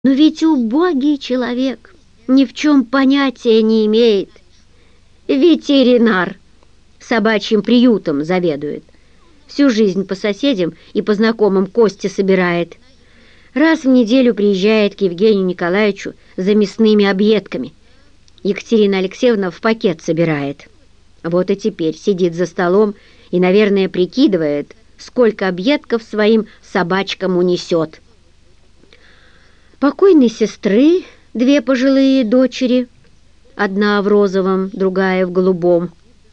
Но ведь убогий человек ни в чем понятия не имеет. Ветеринар собачьим приютом заведует. Всю жизнь по соседям и по знакомым кости собирает. Раз в неделю приезжает к Евгению Николаевичу за мясными объедками. Екатерина Алексеевна в пакет собирает. Вот и теперь сидит за столом и, наверное, прикидывает, сколько объедков своим собачкам унесет. Покойной сестры две пожилые дочери, одна в розовом, другая в голубом.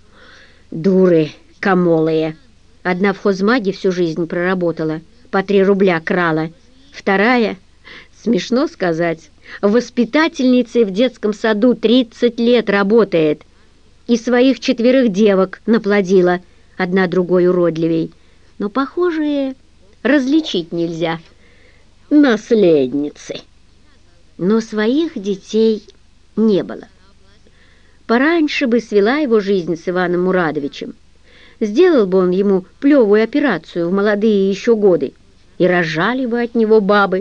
Дуры комолые. Одна в хозмаге всю жизнь проработала, по 3 рубля крала. Вторая, смешно сказать, воспитательницей в детском саду 30 лет работает и своих 4 девок наплодила, одна другой уродливей. Но похожие различить нельзя. Наследницы. Но своих детей не было. Пораньше бы свела его жизнь с Иваном Мурадовичем. Сделал бы он ему плевую операцию в молодые еще годы, и рожали бы от него бабы.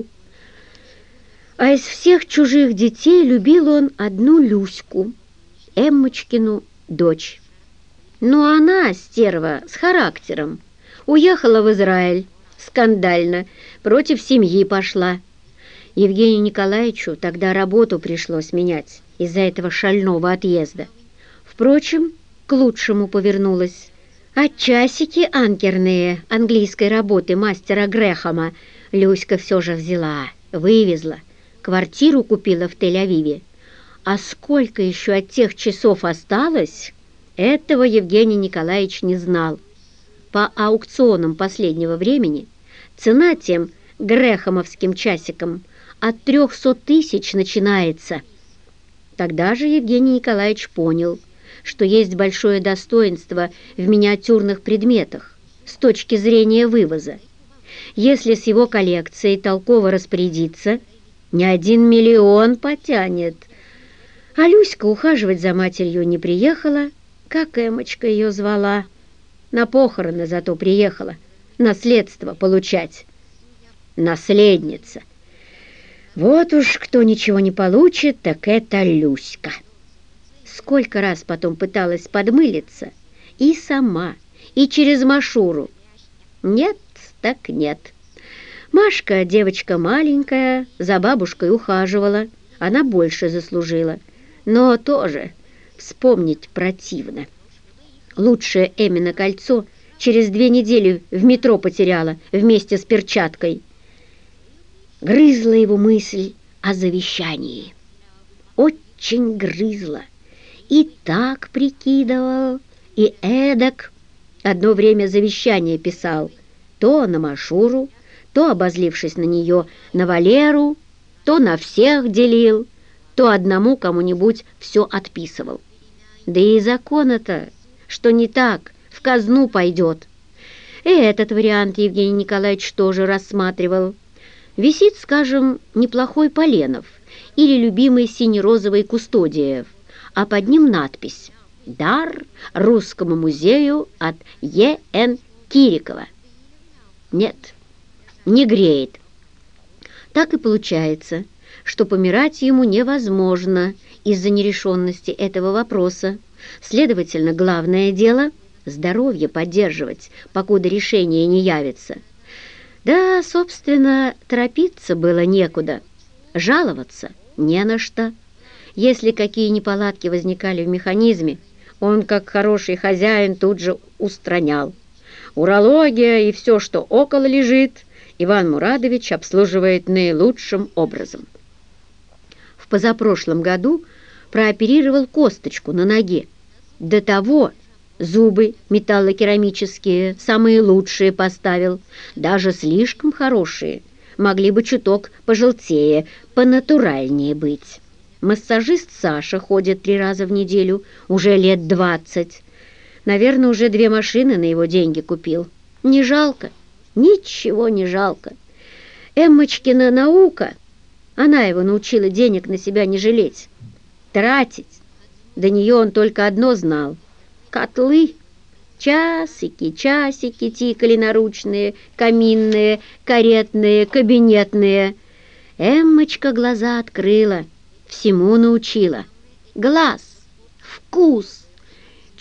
А из всех чужих детей любил он одну Люську, Эммочкину дочь. Но она, стерва, с характером, уехала в Израиль, скандально, против семьи пошла. Евгению Николаевичу тогда работу пришлось менять из-за этого шального отъезда. Впрочем, к лучшему повернулось. А часики анкерные английской работы мастера Грэхэма Люська все же взяла, вывезла, квартиру купила в Тель-Авиве. А сколько еще от тех часов осталось, этого Евгений Николаевич не знал. По аукционам последнего времени цена тем грэхэмовским часикам от 300 тысяч начинается. Тогда же Евгений Николаевич понял, что есть большое достоинство в миниатюрных предметах с точки зрения вывоза. Если с его коллекцией толково распорядиться, не 1 миллион потянет. А Люська ухаживать за матерью не приехала, как Эмочка ее звала. На похороны зато приехала, наследство получать. Наследница. Вот уж кто ничего не получит, так это Люська. Сколько раз потом пыталась подмылиться, и сама, и через Машуру. Нет, так нет. Машка, девочка маленькая, за бабушкой ухаживала, она больше заслужила, но тоже вспомнить противно. Лучшее Эмино кольцо через 2 недели в метро потеряла вместе с перчаткой. Грызла его мысль о завещании. Очень грызла. И так прикидывал, и эдак. Одно время завещание писал то на Машуру, то, обозлившись на нее, на Валеру, то на всех делил, то одному кому-нибудь все отписывал. Да и закона-то, что не так, в казну пойдет. И этот вариант Евгений Николаевич тоже рассматривал. Висит, скажем, неплохой Поленов или любимый сине-розовый Кустодиев, а под ним надпись «Дар Русскому музею от Е.Н. Кирикова». Нет, не греет. Так и получается, что помирать ему невозможно из-за нерешенности этого вопроса. Следовательно, главное дело – здоровье поддерживать, покуда решение не явится. Да, собственно, торопиться было некуда, жаловаться не на что. Если какие неполадки возникали в механизме, он, как хороший хозяин, тут же устранял. Урология и все, что около лежит, Иван Мурадович обслуживает наилучшим образом. В позапрошлом году прооперировал косточку на ноге. До того зубы металлокерамические, самые лучшие поставил, даже слишком хорошие, могли бы чуток пожелтее, понатуральнее быть. Массажист Саша ходит 3 раза в неделю, уже лет 20. Наверное, уже 2 машины на его деньги купил. Не жалко, ничего не жалко. Эммочкина наука, она его научила денег на себя не жалеть, тратить. До нее он только одно знал — котлы. Часики, часики тикали наручные, каминные, каретные, кабинетные. Эммочка глаза открыла, всему научила. Глаз, вкус,